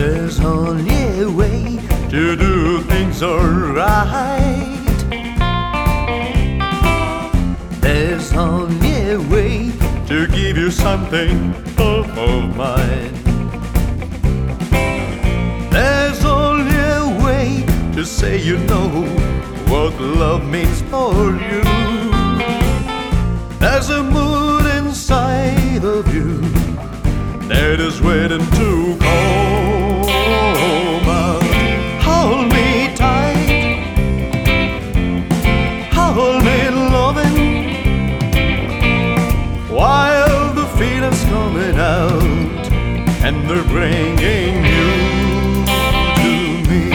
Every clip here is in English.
There's only a way to do things alright. There's only a way to give you something of mine. There's only a way to say you know what love means for you. There's a mood inside of you that is waiting to come out. Hold me tight, hold me loving, while the feeling's coming out and they're bringing you to me.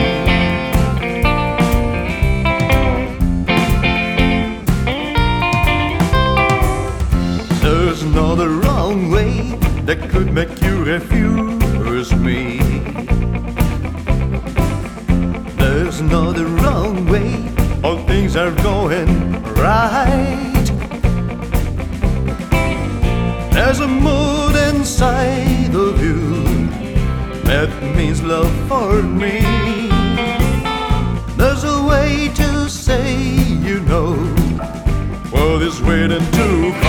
There's no the wrong way that could make you refuse me. There's no the wrong way, all things are going right. There's a mood inside of you that means love for me. There's a way to say you know what is waiting to